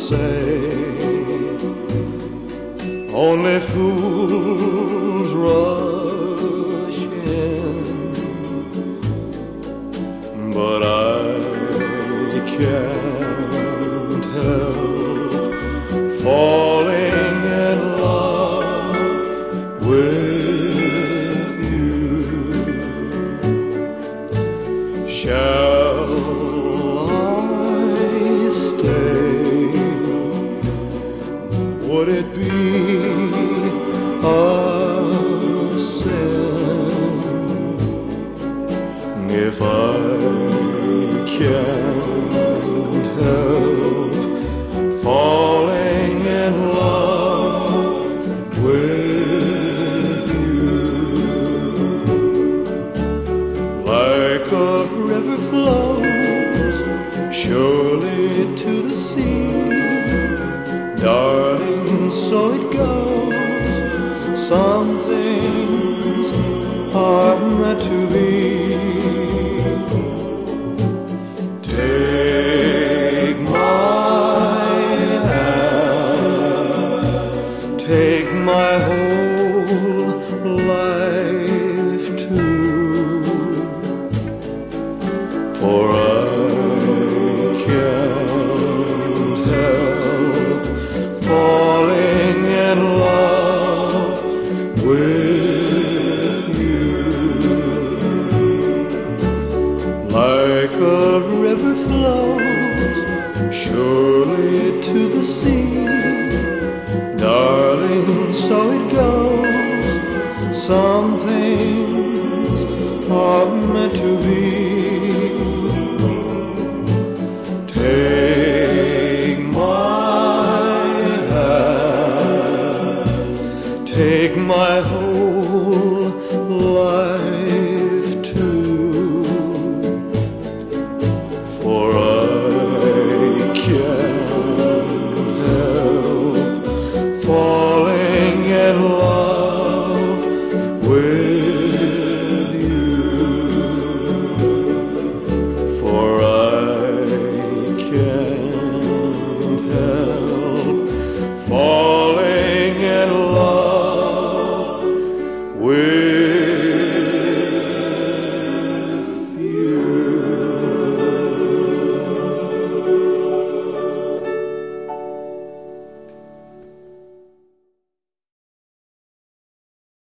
say only fools rush in, but I can't help falling in love with you. Shall I stay? Would it be a sin if I can't help falling in love with you? Like a river flows surely to the sea, darling, so it goes. Some things are meant to be. Take my hand, take my whole life too, for I can't help falling in love with you. Like a river flows surely to the sea, darling, so it goes. Some things are meant to be. Take my hand, take my whole